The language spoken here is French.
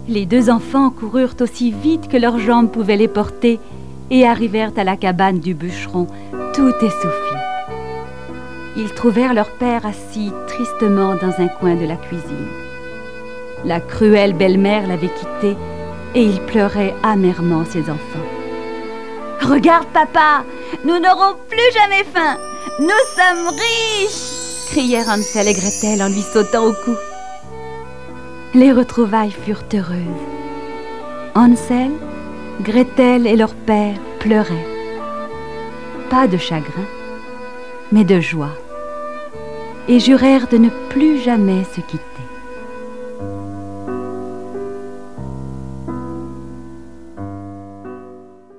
Les deux enfants coururent aussi vite que leurs jambes pouvaient les porter et arrivèrent à la cabane du bûcheron, tout essoufflés. Ils trouvèrent leur père assis tristement dans un coin de la cuisine. La cruelle belle-mère l'avait quitté et il pleurait amèrement ses enfants. « Regarde, papa, nous n'aurons plus jamais faim. Nous sommes riches !» crièrent Hansel et Gretel en lui sautant au cou. Les retrouvailles furent heureuses. Hansel, Gretel et leur père pleuraient. Pas de chagrin, mais de joie, et jurèrent de ne plus jamais se quitter.